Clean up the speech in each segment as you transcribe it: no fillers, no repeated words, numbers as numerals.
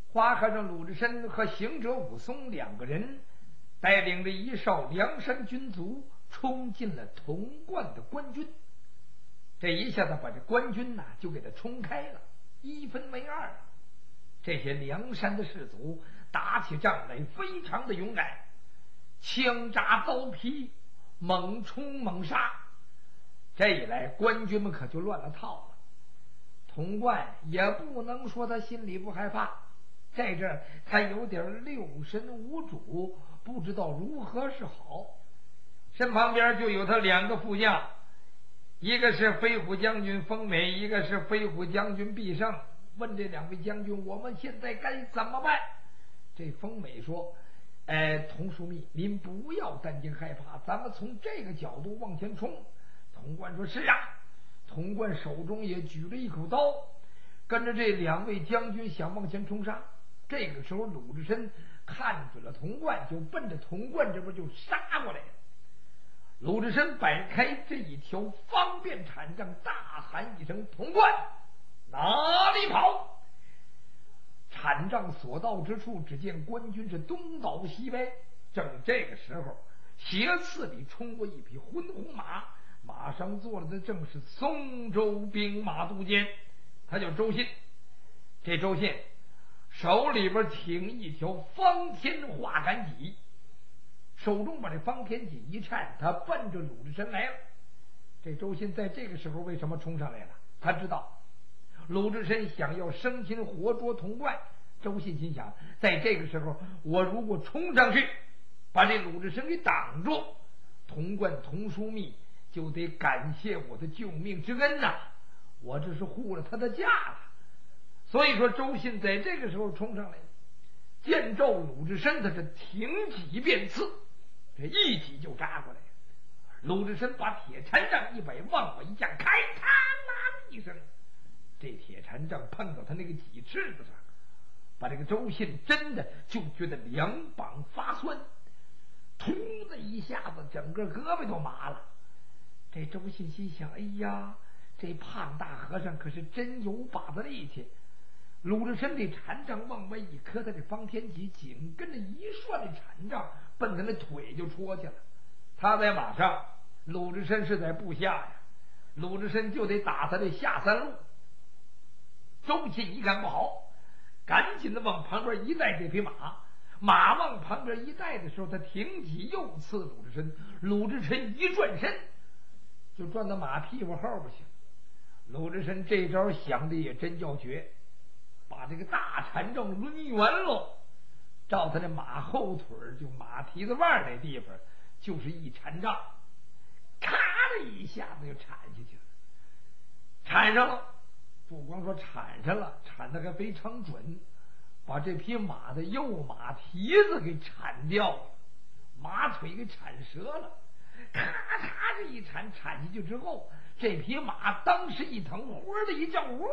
花和尚鲁智深和行者武松两个人带领着一哨梁山军卒冲进了潼关的官军，这一下子把这官军呐就给他冲开了，一分为二了。这些梁山的士卒打起仗来非常的勇敢，枪扎刀劈，猛冲猛杀。这一来官军们可就乱了套了。潼关也不能说他心里不害怕，在这儿他有点六神无主，不知道如何是好。身旁边就有他两个副将，一个是飞虎将军封美，一个是飞虎将军毕胜。问这两位将军，我们现在该怎么办？这封美说，童枢密，您不要担惊害怕，咱们从这个角度往前冲。潼关说，是啊。潼关手中也举了一口刀，跟着这两位将军想往前冲杀。这个时候鲁智深看准了潼关，就奔着潼关这边就杀过来了。鲁智深摆开这一条方便禅杖，大喊一声，潼关哪里跑！禅杖所到之处，只见官军是东倒西歪。正这个时候，斜刺里冲过一匹浑红马，马上坐的正是松州兵马都监，他叫周信。这周信手里边挺一条方天画杆戟，手中把这方天戟一颤，他奔着鲁智深来了。这周信在这个时候为什么冲上来了？他知道鲁智深想要生擒活捉潼关。周信心想，在这个时候我如果冲上去把这鲁智深给挡住，潼关童枢密就得感谢我的救命之恩呐，我这是护了他的驾了。所以说周信在这个时候冲上来，见着鲁智深他是挺戟便刺，这一戟就扎过来。鲁智深把铁禅杖一摆，往我一架，开嘡啷一声，这铁禅杖碰到他那个戟翅子上，把这个周信真的就觉得两膀发酸，突的一下子整个胳膊都麻了。这周信心想，哎呀，这胖大和尚可是真有把子力气。鲁智深这禅杖往外一磕，他这方天戟紧跟着一涮，这禅杖奔他那腿就戳去了。他在马上，鲁智深是在部下呀，鲁智深就得打他这下三路。周信一看不好，赶紧的往旁边一带这匹马，马往旁边一带的时候，他挺戟又刺鲁智深，鲁智深一转身就转到马屁股后边去。鲁智深这招想的也真叫绝，把这个大禅杖抡圆喽，照他那马后腿就马蹄子腕那地方就是一禅杖，咔的一下子就铲下去了。铲上了，不光说铲上了，铲的还非常准，把这匹马的右马蹄子给铲掉了，马腿给铲折了。咔嚓这一铲铲下去之后，这匹马当时一疼，忽的一叫，呼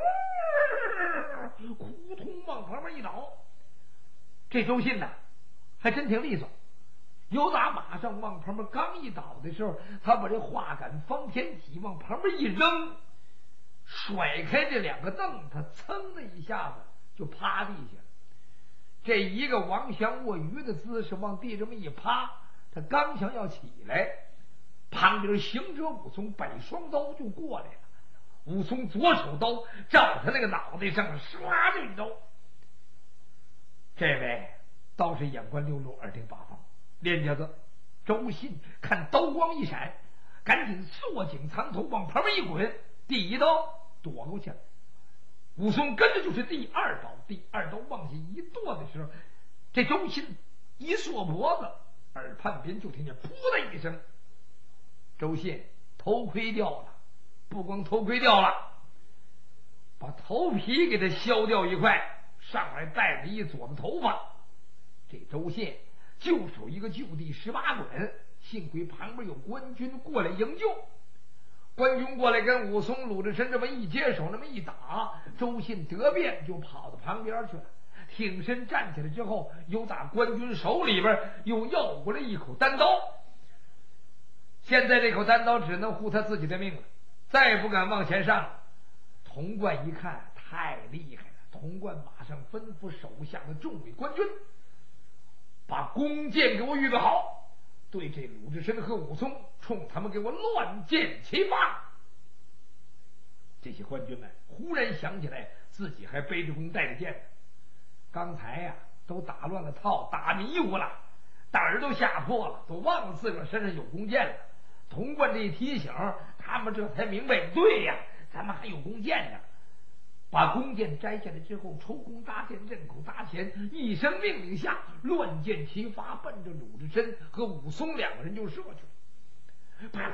通往旁边一倒。这周信呐还真挺利索，有打马上往旁边刚一倒的时候，他把这画杆方天戟往旁边一扔，甩开这两个凳，他噌的一下子就趴地下了。这一个王祥卧鱼的姿势往地这么一趴，他刚想要起来，旁边行者武松摆双刀就过来了。武松左手刀照他那个脑袋上唰就一刀。这位倒是眼观六路，耳听八方，练家子周信看刀光一闪，赶紧缩颈藏头往旁边一滚，第一刀躲过去了。武松跟着就是第二刀，第二刀往下一剁的时候，这周信一缩脖子，耳畔边就听见噗的一声，周信头盔掉了，不光头盔掉了，把头皮给他削掉一块，上来带着一撮子头发。这周信就手一个就地18滚，幸亏旁边有官军过来营救。官军过来跟武松鲁智深这么一接手，那么一打，周信得便就跑到旁边去了，挺身站起来之后，又打官军手里边又要过来一口单刀。现在这口单刀只能护他自己的命了，再也不敢往前上了。潼关一看太厉害了， 童贯马上吩咐手下的众位官军，把弓箭给我预备好，对这鲁智深和武松，冲他们给我乱箭齐发。这些官军们忽然想起来自己还背着弓带着箭呢，刚才呀都打乱了套，打迷糊了，胆儿都吓破了，都忘了自个儿身上有弓箭了。童贯这一提醒，他们这才明白，对呀，咱们还有弓箭呢。把弓箭摘下来之后，抽弓搭箭，刃口搭弦，一声命令下，乱箭齐发，奔着鲁智深和武松两个人就射去了。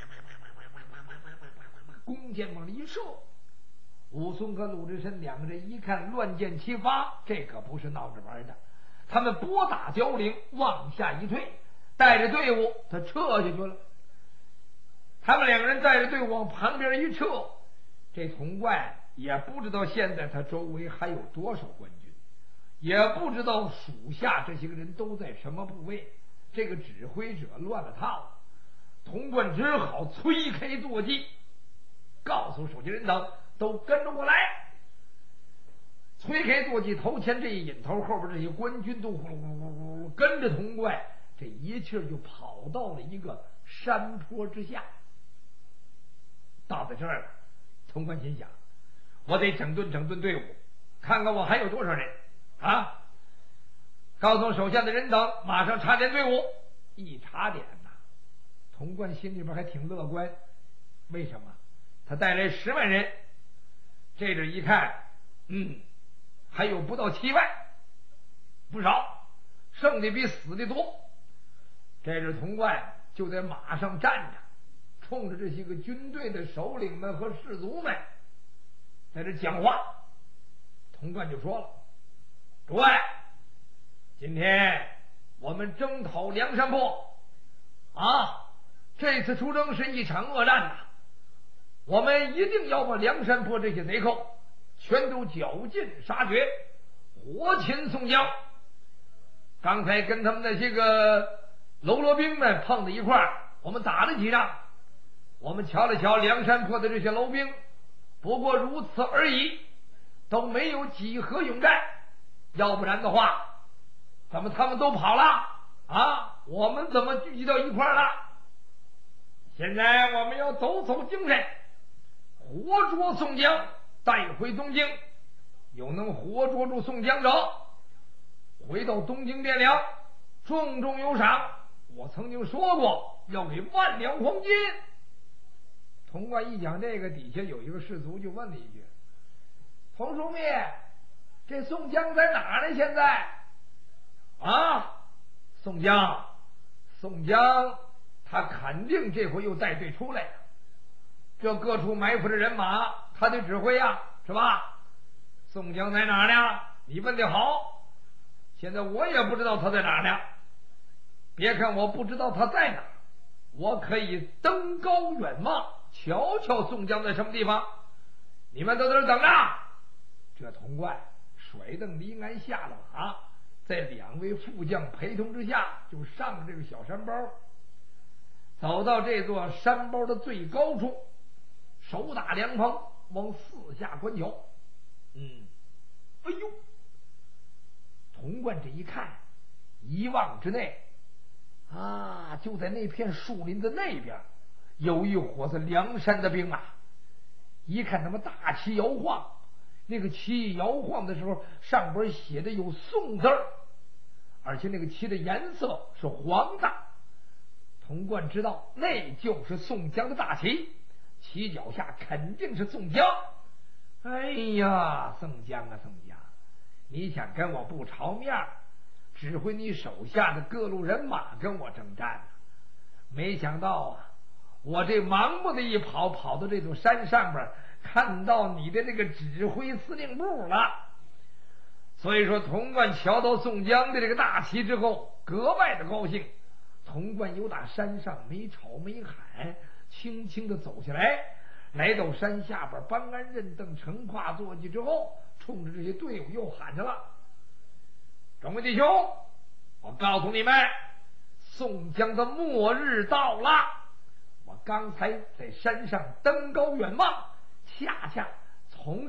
弓箭往里一射，武松和鲁智深两个人一看乱箭齐发，这可不是闹着玩的。他们拨打交铃，往下一退，带着队伍他撤下去了。他们两个人带着队伍往旁边一撤，这童贯也不知道现在他周围还有多少官军，也不知道属下这些个人都在什么部位，这个指挥者乱了套。童贯只好催开坐骑，告诉手下人等都跟着我来。催开坐骑，头前这一引头，后边这些官军都呼噜呼噜呼噜跟着童贯，这一气就跑到了一个山坡之下。到在这儿了，童贯心想，我得整顿整顿队伍，看看我还有多少人啊！告诉手下的人等马上查点队伍。一查点呐，童贯心里边还挺乐观。为什么？他带来10万人，这阵一看，还有不到7万，不少，剩的比死的多。这阵童贯就在马上站着，冲着这些个军队的首领们和士卒们在这讲话。童贯就说了，诸位，今天我们征讨梁山泊啊，这次出征是一场恶战呐，我们一定要把梁山泊这些贼寇全都绞尽杀绝，活擒宋江。刚才跟他们那些个喽啰兵们碰在一块儿，我们打了几仗，我们瞧了瞧梁山泊的这些喽兵，不过如此而已，都没有几何勇战。要不然的话，怎么他们都跑了啊？我们怎么聚集到一块儿了？现在我们要抖擞精神，活捉宋江，带回东京。有能活捉住宋江者，回到东京汴梁，重重有赏。我曾经说过要给10000两黄金。童贯一讲这个，底下有一个士卒就问了一句，童枢密，这宋江在哪呢？现在啊，宋江他肯定这回又带队出来了，这各处埋伏的人马他得指挥呀，是吧？宋江在哪呢？你问得好，现在我也不知道他在哪呢。别看我不知道他在哪，我可以登高远望，瞧瞧宋江在什么地方。你们都在这等着。这童贯甩蹬离鞍下了马，在2位副将陪同之下，就上了这个小山包，走到这座山包的最高处，手打凉棚，往四下观瞧。哎呦！童贯这一看，一望之内啊，就在那片树林的那边，有一伙子梁山的兵马。一看他们大旗摇晃，那个旗摇晃的时候，上边写的有宋字儿，而且那个旗的颜色是黄的。童贯知道那就是宋江的大旗，旗脚下肯定是宋江。哎呀，宋江啊，宋江，你想跟我不朝面，指挥你手下的各路人马跟我征战啊？没想到啊，我这盲目的一跑，跑到这座山上边，看到你的这个指挥司令部了。所以说，童贯瞧到宋江的这个大旗之后，格外的高兴。童贯由打山上没吵没喊，轻轻的走下来，来到山下边，搬鞍认凳，乘跨坐骑之后，冲着这些队伍又喊着了：众位弟兄，我告诉你们，宋江的末日到了。我刚才在山上登高远望，恰恰从这儿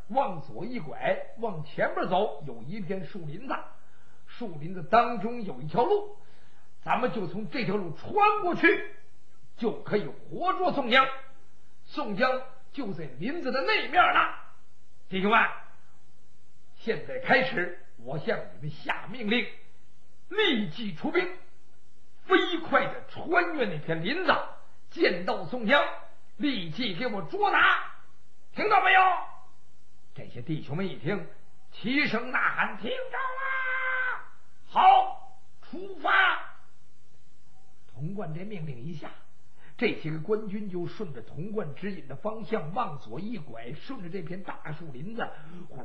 往左一拐，往前边走，有一片树林子，树林子当中有一条路，咱们就从这条路穿过去，就可以活捉宋江。宋江就在林子的那面了。弟兄们，现在开始，我向你们下命令，立即出兵，飞快的穿越那片林子，见到宋江，立即给我捉拿，听到没有？这些弟兄们一听，齐声呐喊：听着啦！好，出发！童贯这命令一下，这些个官军就顺着童贯指引的方向往左一拐，顺着这片大树林子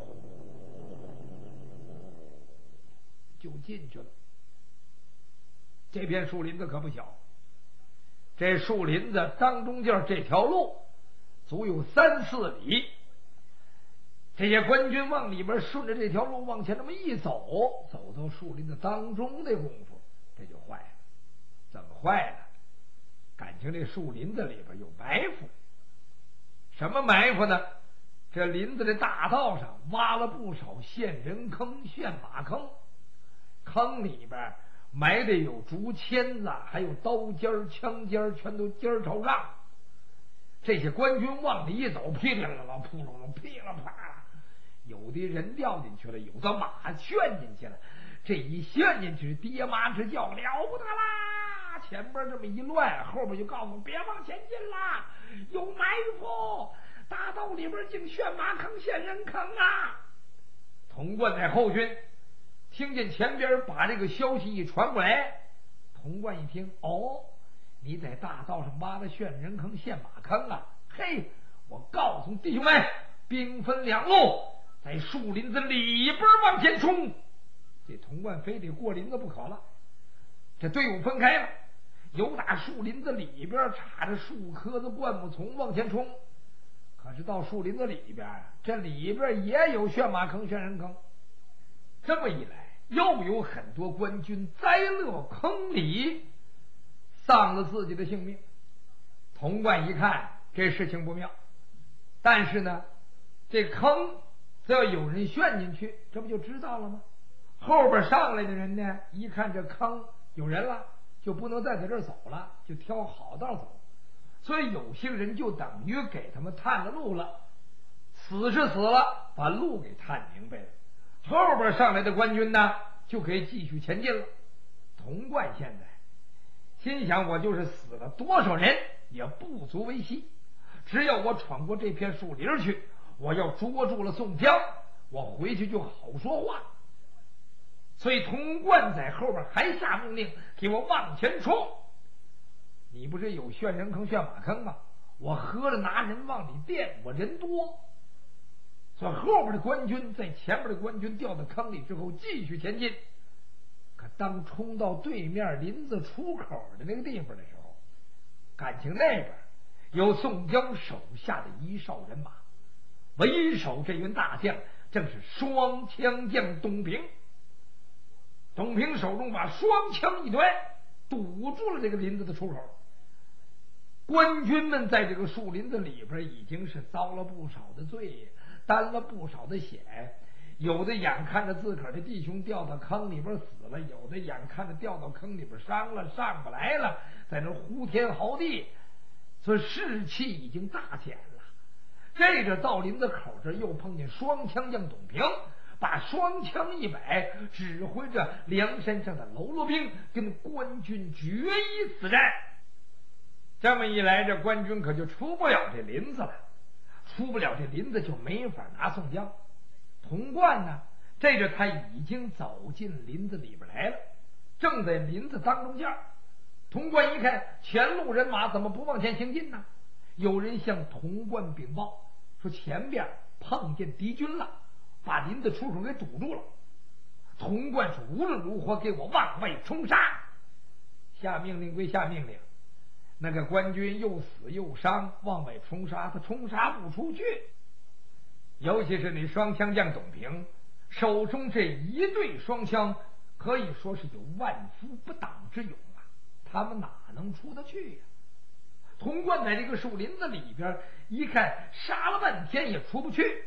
就进去了。这片树林子可不小，这树林子当中间这条路足有3、4里。这些官军往里边顺着这条路往前这么一走，走到树林子当中的功夫，这就坏了。怎么坏了？感情这树林子里边有埋伏。什么埋伏呢？这林子的大道上挖了不少陷人坑、陷马坑，坑里边埋的有竹签子，还有刀尖、枪尖，全都尖朝上。这些官军往里一走，噼里啦啦、扑隆隆、噼里啪啦，有的人掉进去了，有的马陷进去了。这一陷进去，爹妈直叫，了不得啦！前边这么一乱，后边就告诉别往前进啦，有埋伏，大道里边竟陷马坑、陷人坑啊！童贯在后军听见前边把这个消息一传过来，童贯一听，哦，你在大道上挖了陷人坑、陷马坑啊！嘿，我告诉弟兄们，兵分2路，在树林子里边往前冲。这童贯非得过林子不可了。这队伍分开了，有打树林子里边插着树棵子、灌木丛往前冲。可是到树林子里边，这里边也有陷马坑、陷人坑。这么一来，又有很多官军栽落坑里，丧了自己的性命。童贯一看这事情不妙，但是呢，这坑只要有人陷进去，这不就知道了吗？后边上来的人呢，一看这坑有人了，就不能再在这儿走了，就挑好道走。所以有些人就等于给他们探了路了，死是死了，把路给探明白了。后边上来的官军呢，就可以继续前进了。童贯现在心想，我就是死了多少人也不足为惜，只要我闯过这片树林去，我要捉住了宋江，我回去就好说话。所以童贯在后边还下命令，给我往前冲。你不是有陷人坑、陷马坑吗？我合着拿人往里垫，我人多，所以后边的官军在前边的官军掉到坑里之后继续前进。可当冲到对面林子出口的那个地方的时候，感情那边有宋江手下的一哨人马，为首这员大将正是双枪将董平。董平手中把双枪一端，堵住了这个林子的出口。官军们在这个树林子里边已经是遭了不少的罪，担了不少的险，有的眼看着自个儿的弟兄掉到坑里边死了，有的眼看着掉到坑里边伤了，上不来了，在那呼天嚎地，所以士气已经大减了。这着到林子口这又碰见双枪将董平，把双枪一摆，指挥着梁山上的喽啰兵跟官军决一死战。这么一来，这官军可就出不了这林子了，出不了这林子就没法拿宋江。童贯呢，这着他已经走进林子里边来了，正在林子当中间。童贯一看前路人马怎么不往前行进呢？有人向童贯禀报说前边碰见敌军了，把林子出口给堵住了。童贯是无论如何给我往外冲杀。下命令归下命令，那个官军又死又伤，往外冲杀他冲杀不出去。尤其是那双枪将董平手中这一对双枪，可以说是有万夫不挡之勇啊，他们哪能出得去呀？童贯在这个树林子里边一看，杀了半天也出不去。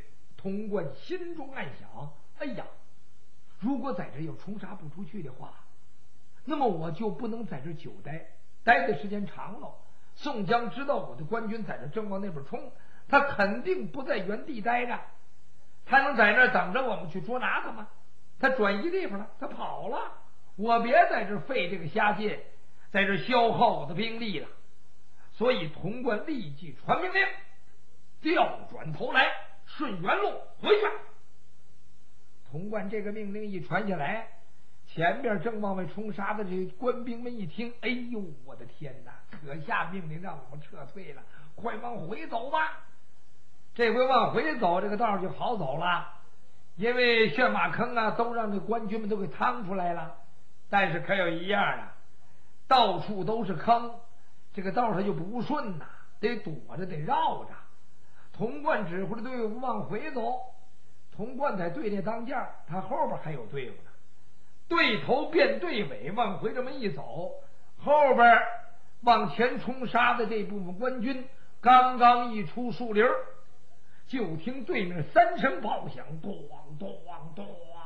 童贯心中暗想：哎呀，如果在这要冲杀不出去的话，那么我就不能在这久待的时间长了。宋江知道我的官军在这正往那边冲，他肯定不在原地待着，他能在那等着我们去捉拿他吗？他转移地方了，他跑了，我别在这费这个瞎劲，在这消耗我的兵力了。所以童贯立即传命令，调转头来，顺原路回去。童贯这个命令一传下来，前边正往外冲杀的这官兵们一听，哎呦，我的天哪！可下命令让我们撤退了，快往回走吧。这回往回走，这个道就好走了，因为陷马坑啊，都让这官军们都给趟出来了。但是可有一样啊，到处都是坑，这个道上就不顺呐，得躲着，得绕着。童贯指挥的队伍往回走，童贯在队列当间，他后边还有队伍呢。队头变队尾，往回这么一走，后边往前冲杀的这部分官军刚刚一出树林，就听对面3声炮响，咚咚咚，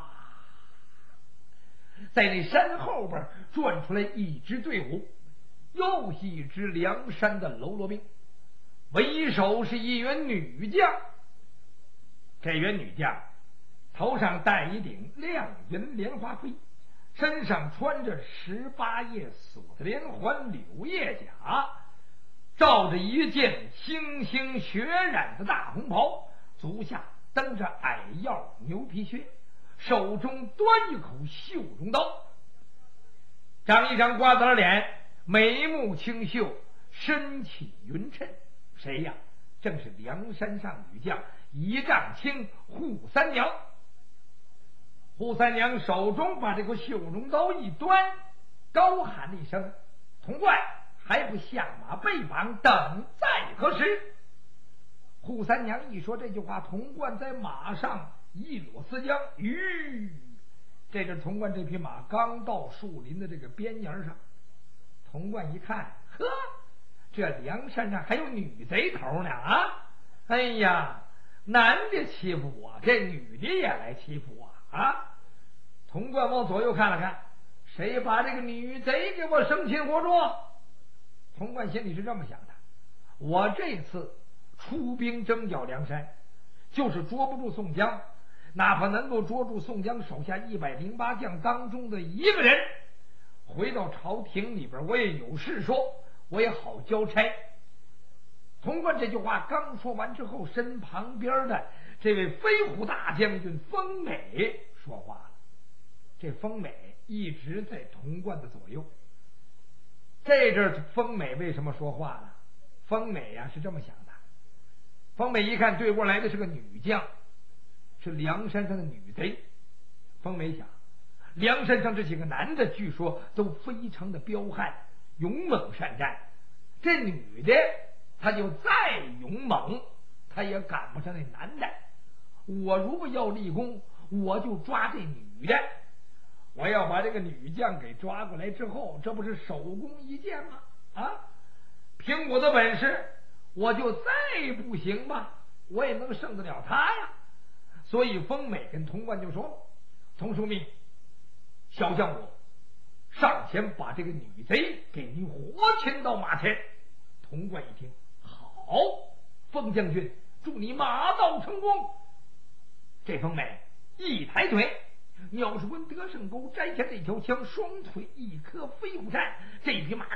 在那山后边转出来一支队伍，又是一支梁山的喽啰兵，为首是一员女将。这员女将头上戴一顶亮银莲花盔，身上穿着18叶锁的连环柳叶甲，罩着一件星星血染的大红袍，足下蹬着矮腰牛皮靴，手中端一口绣绒刀，长一张瓜子脸，眉目清秀，身气匀称。谁呀？正是梁山上女将一丈青扈三娘。扈三娘手中把这个绣绒刀一端，高喊了一声：“童贯，还不下马备绑，等在何时？”扈三娘一说这句话，童贯在马上一裸丝缰，这阵童贯这匹马刚到树林的这个边沿上，童贯一看，呵，这梁山上还有女贼头呢啊！哎呀，男的欺负我，这女的也来欺负我啊！童贯往左右看了看，谁把这个女贼给我生擒活捉？童贯心里是这么想的：我这次出兵征剿梁山，就是捉不住宋江，哪怕能够捉住宋江手下108将当中的一个人，回到朝廷里边，我也有事说，我也好交差。童贯这句话刚说完之后，身旁边的这位飞虎大将军风美说话了。这风美一直在童贯的左右。这阵风美为什么说话了？风美呀是这么想的：风美一看对过来的是个女将，是梁山上的女贼。风美想，梁山上这几个男的据说都非常的彪悍，勇猛善战，这女的她就再勇猛，她也赶不上那男的。我如果要立功，我就抓这女的，我要把这个女将给抓过来之后，这不是手工一剑吗？啊，凭我的本事，我就再不行吧，我也能胜得了他呀。所以风美跟童贯就说：“童枢密，小将我上前把这个女贼给你活擒到马前。”童贯一听，好，风将军，祝你马到成功。这风美一抬腿，鸟是温德胜钩摘下这条枪，双腿一颗飞虎战，这匹马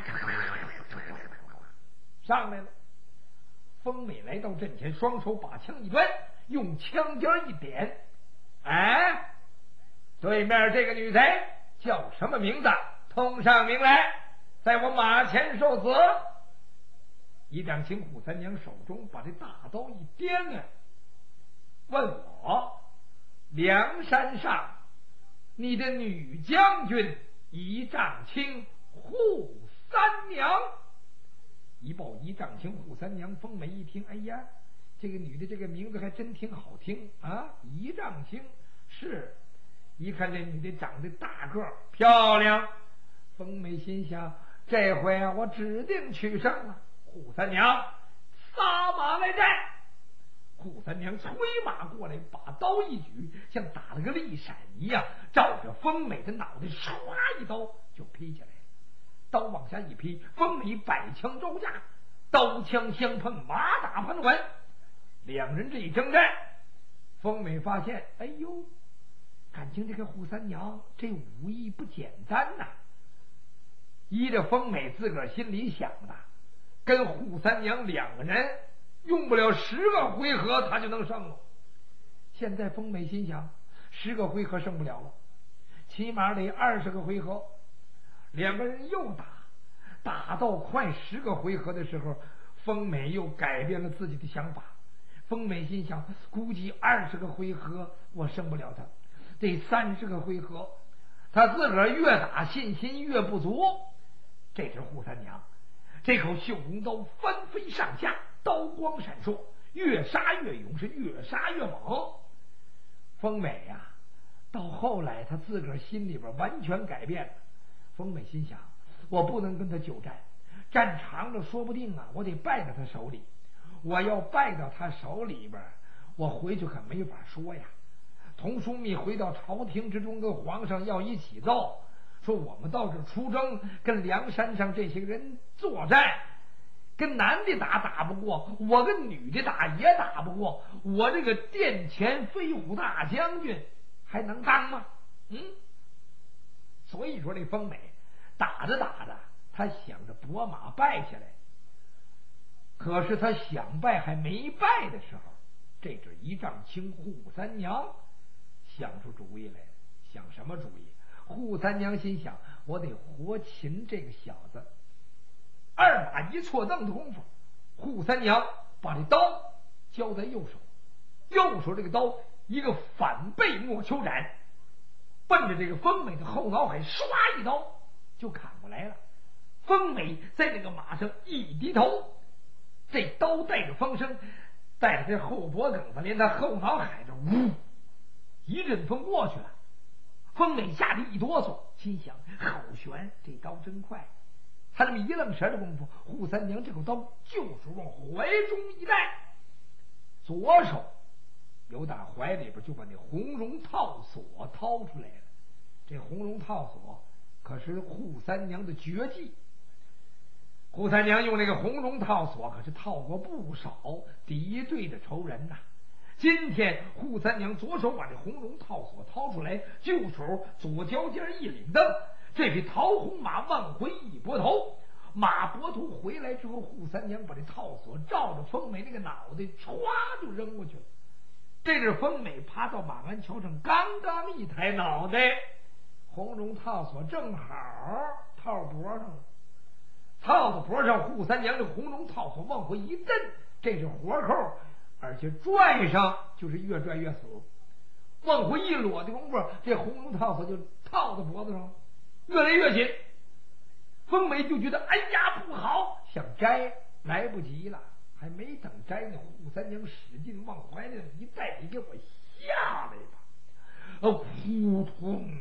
上来了。风美来到阵前，双手把枪一端，用枪尖一点，哎，对面这个女贼叫什么名字？通上名来，在我马前受死。一丈青扈三娘手中把这大刀一掂呢，问我梁山上你的女将军一丈青扈三娘。一报一丈青扈三娘，风美一听，哎呀，这个女的这个名字还真挺好听啊！一丈青，是一看这女的长得大个漂亮，风美心想，这回啊我指定取胜了。扈三娘撒马来战。 扈三娘催马过来，把刀一举，像打了个利闪一样，照着风美的脑袋唰一刀就劈下来了。刀往下一劈，风美摆枪招架，刀枪相碰，马打盘桓。两人这一征战，风美发现，哎呦，感情这个扈三娘这武艺不简单呐。依着风美自个儿心里想的，跟扈三娘两个人用不了10个回合，他就能胜了。现在风美心想，10个回合胜不了了，起码得20个回合。两个人又打到快10个回合的时候，风美又改变了自己的想法。风美心想，估计20个回合我胜不了他，得30个回合。他自个儿越打信心越不足。这时扈三娘这口绣红刀翻飞上下，刀光闪烁，越杀越勇，是越杀越猛。风美呀，到后来他自个儿心里边完全改变了。风美心想，我不能跟他久战，战长了说不定啊，我得败到他手里。我要败到他手里边，我回去可没法说呀。童枢密回到朝廷之中，跟皇上要一起奏，说我们到这出征，跟梁山上这些人作战，跟男的打不过，我跟女的打也打不过，我这个殿前飞虎大将军还能当吗？所以说这风美打着他想着拨马败下来。可是他想败还没败的时候，这阵一丈青扈三娘想出主意来了。想什么主意？扈三娘心想，我得活擒这个小子。二马一错蹬的功夫，扈三娘把这刀交在右手，右手这个刀一个反背莫秋斩，奔着这个风美的后脑海唰一刀就砍过来了。风美在那个马上一低头，这刀带着风声，带着这后脖梗子，连他后脑海这呜一阵风过去了。风美吓得一哆嗦，心想好悬，这刀真快。他这么一愣神的功夫，扈三娘这口刀就是往怀中一带，左手由打怀里边就把那红绒套索掏出来了。这红绒套索可是扈三娘的绝技。扈三娘用那个红绒套索可是套过不少敌对的仇人呐。今天扈三娘左手把这红绒套索掏出来，右手左脚尖一领蹬，这匹桃红马往回一拨头，马拨头回来之后，扈三娘把这套索照着风美那个脑袋歘就扔过去了。这是风美爬到马鞍桥上，刚刚一抬脑袋，红绒套索正好套脖上了。套到脖上，扈三娘这红绒套索往回一蹬，这是活扣，而且拽上就是越拽越死。往回一裸的功夫，这红绒套索就套在脖子上，越来越紧。风美就觉得哎呀不好，想摘来不及了，还没等摘呢，扈三娘使劲往怀里一带，你给我下来吧！扑通！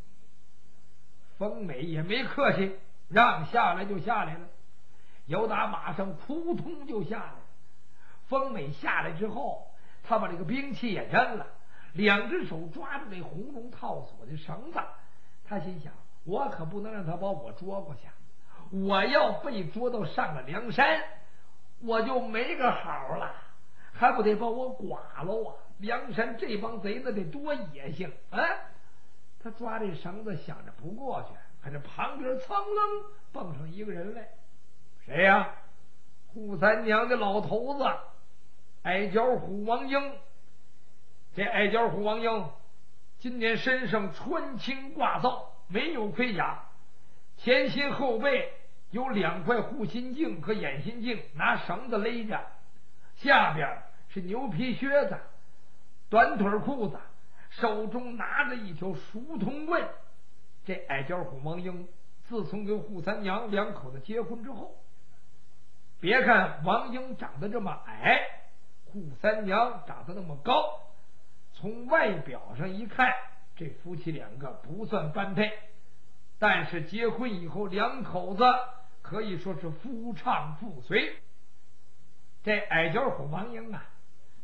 风美也没客气，让下来就下来了，由打马上扑通就下来了。风美下来之后，他把这个兵器也扔了，两只手抓住这红绒套索的绳子。他心想，我可不能让他把我捉过去，我要被捉到上了梁山，我就没个好了，还不得把我剐喽啊！梁山这帮贼那得多野性啊！他抓这绳子想着不过去，可是旁边噌楞蹦上一个人来。谁呀？扈三娘的老头子矮脚虎王英。这矮脚虎王英今年身上穿青挂皂，没有盔甲，前心后背有2块护心镜和眼心镜，拿绳子勒着，下边是牛皮靴子、短腿裤子，手中拿着一条熟铜棍。这矮脚虎王英自从跟扈三娘两口子结婚之后，别看王英长得这么矮，扈三娘长得那么高，从外表上一看，这夫妻两个不算般配，但是结婚以后，两口子可以说是夫唱妇随。这矮脚虎王英啊，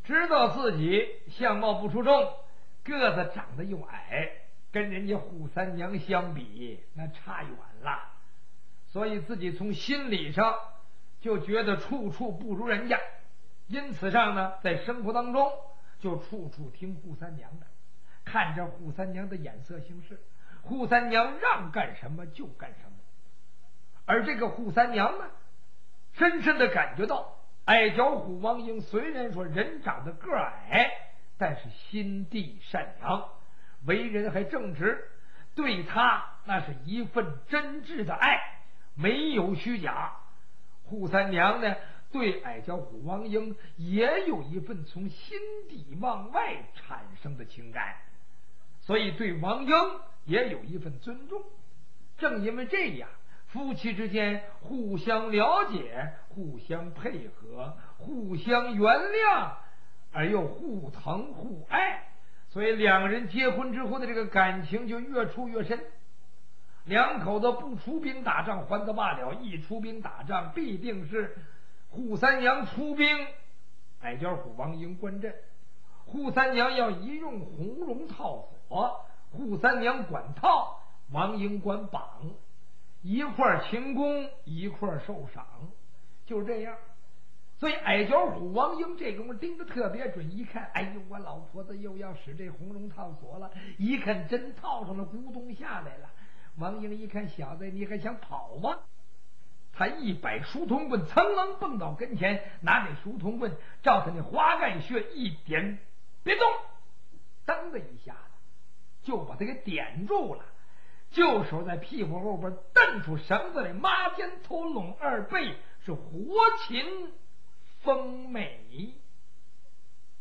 知道自己相貌不出众，个子长得又矮，跟人家扈三娘相比那差远了，所以自己从心理上就觉得处处不如人家，因此上呢，在生活当中就处处听扈三娘的，看着扈三娘的眼色行事，扈三娘让干什么就干什么。而这个扈三娘呢，深深的感觉到矮脚虎王英虽然说人长得个矮，但是心地善良，为人还正直，对他那是一份真挚的爱，没有虚假。扈三娘呢，对矮脚虎王英也有一份从心底往外产生的情感，所以对王英也有一份尊重。正因为这样，夫妻之间互相了解，互相配合，互相原谅，而又互疼互爱，所以两人结婚之后的这个感情就越处越深。两口子不出兵打仗还则罢了，一出兵打仗必定是扈三娘出兵，矮脚虎王英观阵。扈三娘要一用红绒套索，扈三娘管套，王英管绑，一块勤功一块受赏，就这样。所以矮脚虎王英这功夫盯得特别准，一看，哎呦，我老婆子又要使这红绒套索了，一看真套上了，咕咚下来了。王英一看，小子你还想跑吗？他一摆书童棍，噌楞蹦到跟前，拿这书童棍照他那花盖穴一点，别动，噔的一下子就把他给点住了，就手在屁股后边蹬出绳子来，抹肩头拢二背，是活擒风美。